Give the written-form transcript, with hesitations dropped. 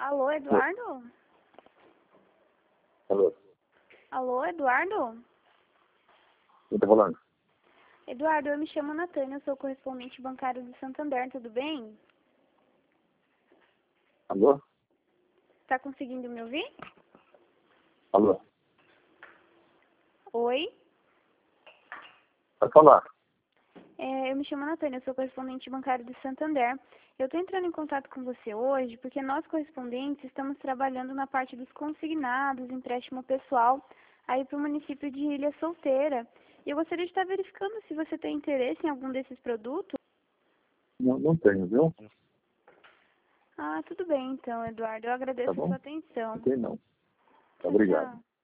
Alô, Eduardo? Alô, Alô, Eduardo? quem tá falando? Eduardo, eu me chamo Natânia, eu sou correspondente bancário do Santander, tudo bem? Alô? Tá conseguindo me ouvir? Alô? Oi? Pode falar. Eu me chamo Natânia, eu sou correspondente bancário do Santander. Eu estou entrando em contato com você hoje porque nós, correspondentes, estamos trabalhando na parte dos consignados, empréstimo pessoal, aí para o município de Ilha Solteira. E eu gostaria de estar verificando se você tem interesse em algum desses produtos. Não tenho, viu? Ah, tudo bem então, Eduardo. Eu Tá agradeço a bom? sua atenção. Não tem não. Tchau, Obrigado. tchau.